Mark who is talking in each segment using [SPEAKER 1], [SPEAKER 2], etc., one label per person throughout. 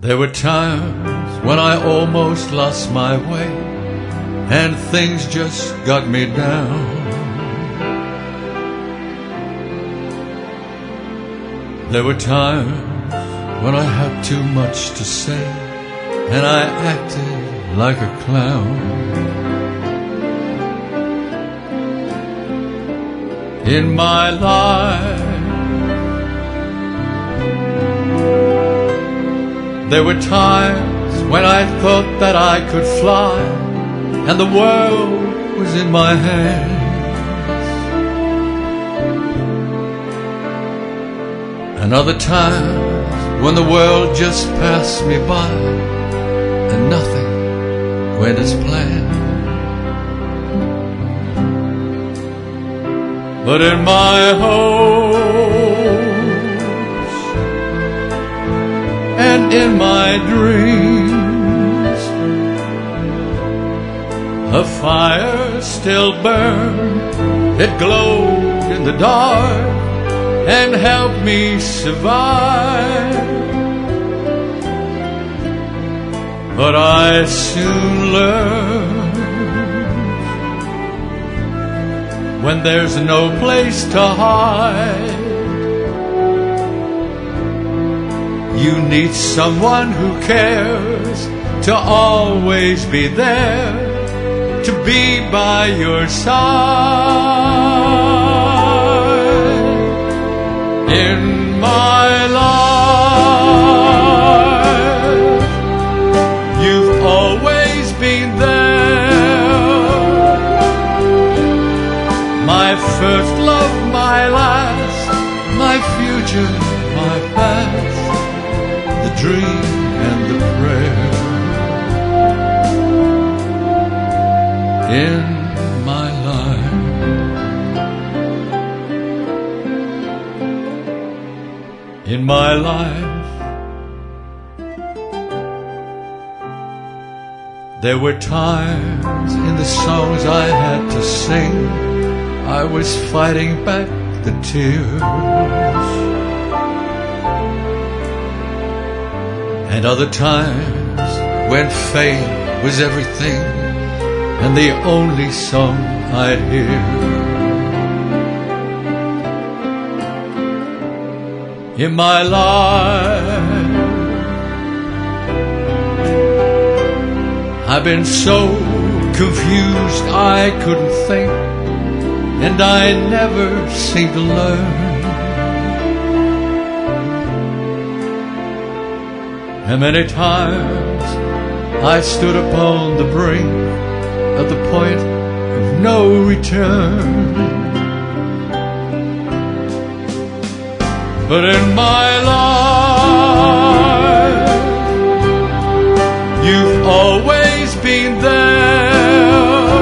[SPEAKER 1] There were times when I almost lost my way, and things just got me down. There were times when I had too much to say, and I acted like a clown. In my life, there were times when I thought that I could fly, and the world was in my hands. And other times when the world just passed me by, and nothing went as planned. But in my hopes and in my dreams, a fire still burned. It glowed in the dark and helped me survive. But I soon learned, when there's no place to hide, you need someone who cares to always be there, to be by your side. In my life, you've always been there. My first love, my last, my future, my past, the dream and the prayer. In my life, in my life, there were times in the songs I had to sing, I was fighting back the tears. And other times when fame was everything and the only song I'd hear. In my life, I've been so confused I couldn't think, and I never seemed to learn. And many times I stood upon the brink of the point of no return. But in my life, you've always been there.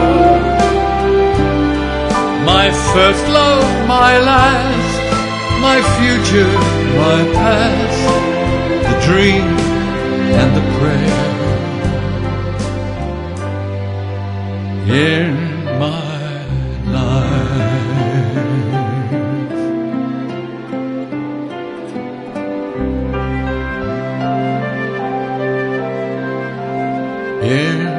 [SPEAKER 1] My first love, my last, my future, my past, the dream and the prayer. In my life, in